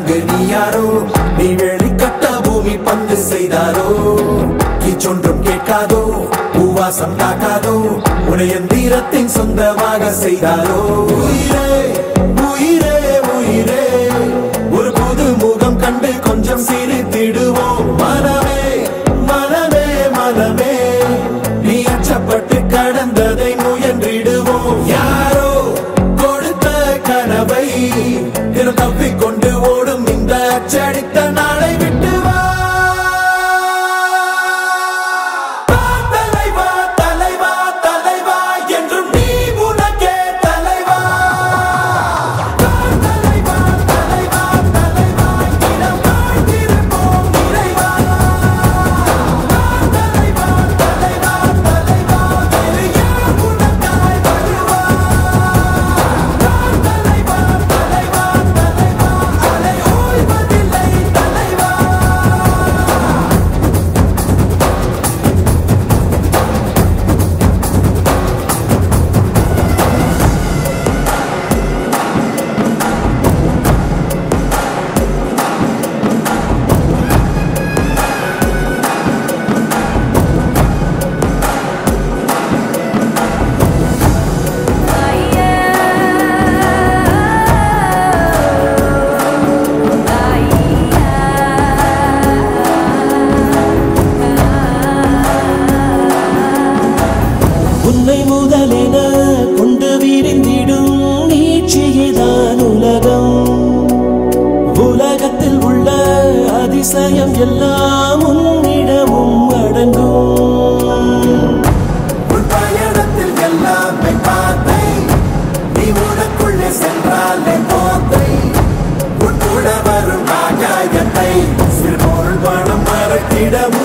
அங்கு நீ யாரோ நீ வேலி கட்ட பூமி பந்து செய்தாரோ கீச்சொன்றும் கேட்காதோ பூவாசம் தாக்காதோ உன்னை எந்திரத்தின் சொந்தமாக செய்தாரோ உயிரே உயிரே உயிரே ஒரு புது முகம் கண்டு கொஞ்சம் சிரித்திடுவோம் மனமே மனமே மனமே நீ அச்சப்பட்டு கடந்ததை முயன்றிடுவோம் யாரோ கொடுத்த கனவை தினம் தப்பிக்கொண்டு ஓடும் இந்த அச்சடித்த நாளை விட்டு வா தலைவா தலைவா தலைவா என்றும் நீ உனக்கே தலைவா தலைவா தலைவா தலைவா இடம் வாழ்ந்திருப்போம் இறைவா தலைவா தலைவா தலைவா வேறு யார் உனக்காய் வருவா தலைவா தலைவா தலைவா அலை ஓய்வதில்லை தலைவா உன்னை முதலென கொண்டு விரிந்திடும் நீட்சியேதான் உலகம் உலகத்தில் உள்ள அதிசயம் எல்லாம் உன்னிடமும் அடங்கும் உன் பயணத்தில் எல்லாமே பாதை நீ உனக்குள்ளே சென்றாலே போதை உன் கூட வரும் ஆகாயத்தை சிறு பொருள் பணம் மறக்கிட